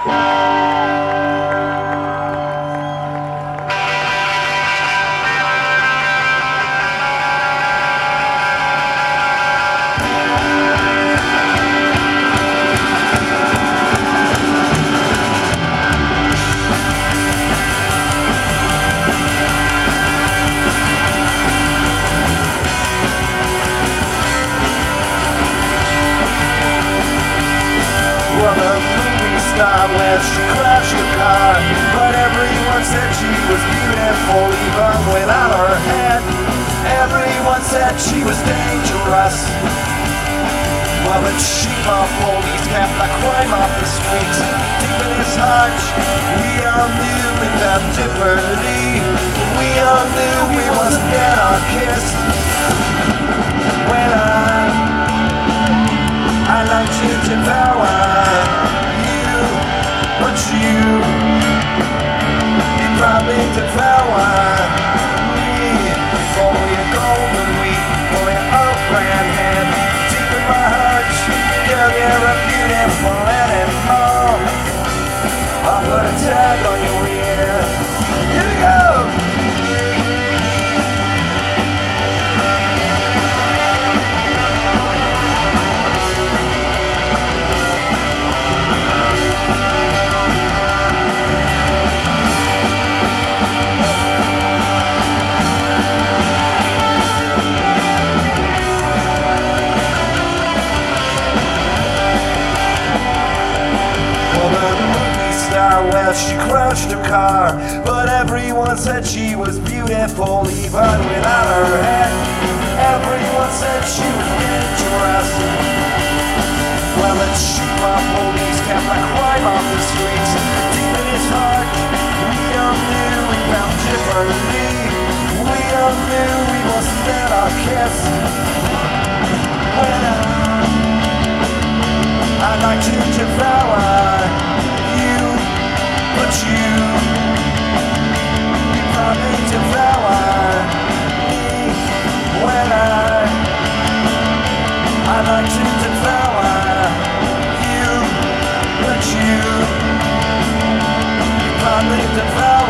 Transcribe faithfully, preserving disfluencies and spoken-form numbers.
Well, the movie star where she crashed her car, but everyone said she was beautiful even without her head. Everyone said she was dangerous. Well, the chief of police kept the crime off the streets. Deep in his heart, we all knew we felt differently. We all knew we wasn't get our kiss. When I I like to devour you, but you, you probably devour me. For your golden week, for your old grand head, deep in my heart, girl, you're a beautiful animal. I'll put a tag on your ear. Here we go! Well, she crashed her car, but everyone said she was beautiful even without her head. Everyone said she was dangerous. Well, the chief of police kept the crime off the streets. Deep in his heart, we all knew we felt differently. We all knew we wasn't get our kiss. When I, I'd like to devour but you, you probably devour me. When I, I like to devour you, but you, you probably devour